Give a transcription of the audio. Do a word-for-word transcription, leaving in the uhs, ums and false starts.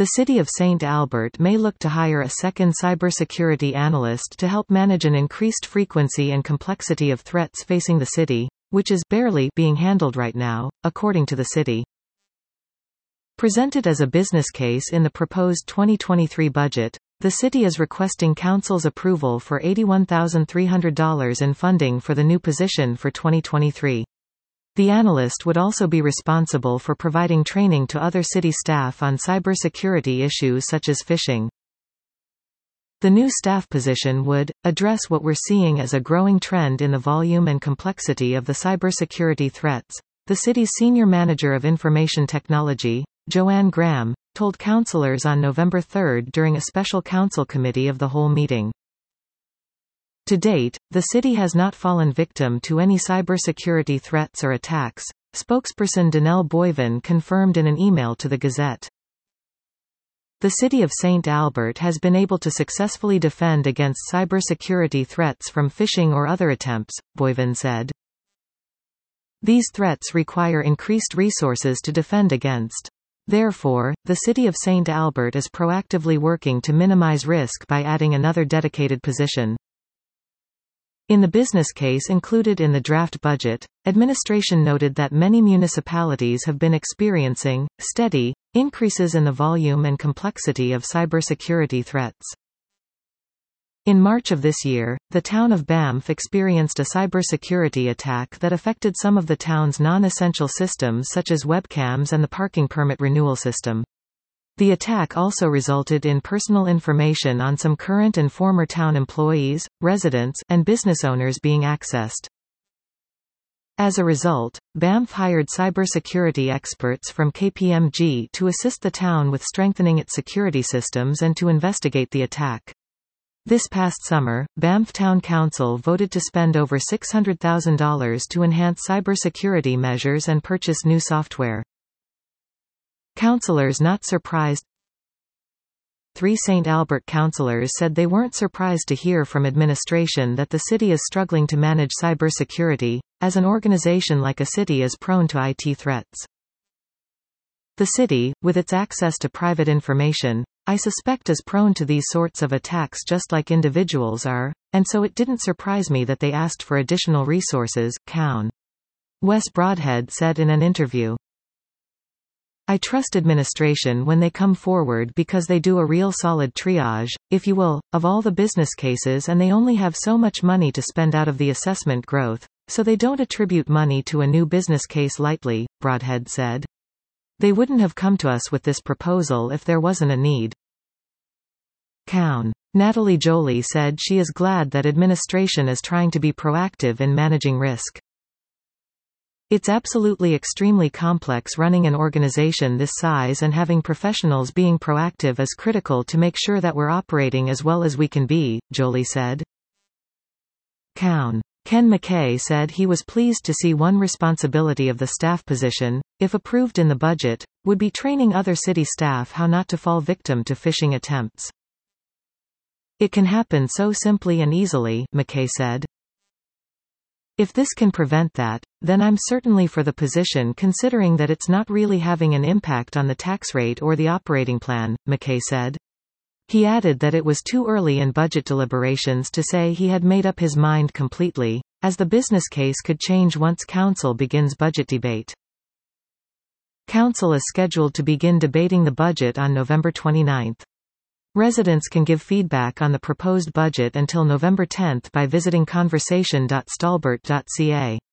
The City of Saint Albert may look to hire a second cybersecurity analyst to help manage an increased frequency and complexity of threats facing the city, which is barely being handled right now, according to the city. Presented as a business case in the proposed twenty twenty-three budget, the city is requesting council's approval for eighty-one thousand three hundred dollars in funding for the new position for twenty twenty-three. The analyst would also be responsible for providing training to other city staff on cybersecurity issues such as phishing. The new staff position would address what we're seeing as a growing trend in the volume and complexity of the cybersecurity threats, the city's senior manager of information technology, Joanne Graham, told councillors on November third during a special council committee of the whole meeting. To date, the city has not fallen victim to any cybersecurity threats or attacks, spokesperson Danelle Boivin confirmed in an email to the Gazette. The city of Saint Albert has been able to successfully defend against cybersecurity threats from phishing or other attempts, Boivin said. These threats require increased resources to defend against. Therefore, the city of Saint Albert is proactively working to minimize risk by adding another dedicated position. In the business case included in the draft budget, administration noted that many municipalities have been experiencing steady increases in the volume and complexity of cybersecurity threats. In March of this year, the town of Banff experienced a cybersecurity attack that affected some of the town's non-essential systems such as webcams and the parking permit renewal system. The attack also resulted in personal information on some current and former town employees, residents, and business owners being accessed. As a result, Banff hired cybersecurity experts from K P M G to assist the town with strengthening its security systems and to investigate the attack. This past summer, Banff Town Council voted to spend over six hundred thousand dollars to enhance cybersecurity measures and purchase new software. Councillors not surprised. Three Saint Albert councillors said they weren't surprised to hear from administration that the city is struggling to manage cybersecurity, as an organization like a city is prone to I T threats. The city, with its access to private information, I suspect is prone to these sorts of attacks just like individuals are, and so it didn't surprise me that they asked for additional resources, Cown. Wes Broadhead said in an interview. I trust administration when they come forward because they do a real solid triage, if you will, of all the business cases, and they only have so much money to spend out of the assessment growth, so they don't attribute money to a new business case lightly, Broadhead said. They wouldn't have come to us with this proposal if there wasn't a need. Cown. Natalie Jolie said she is glad that administration is trying to be proactive in managing risk. It's absolutely extremely complex running an organization this size, and having professionals being proactive is critical to make sure that we're operating as well as we can be, Jolie said. Cown. Ken McKay said he was pleased to see one responsibility of the staff position, if approved in the budget, would be training other city staff how not to fall victim to phishing attempts. It can happen so simply and easily, McKay said. If this can prevent that, then I'm certainly for the position, considering that it's not really having an impact on the tax rate or the operating plan, McKay said. He added that it was too early in budget deliberations to say he had made up his mind completely, as the business case could change once council begins budget debate. Council is scheduled to begin debating the budget on November twenty-ninth. Residents can give feedback on the proposed budget until November tenth by visiting conversation dot stalbert dot c a.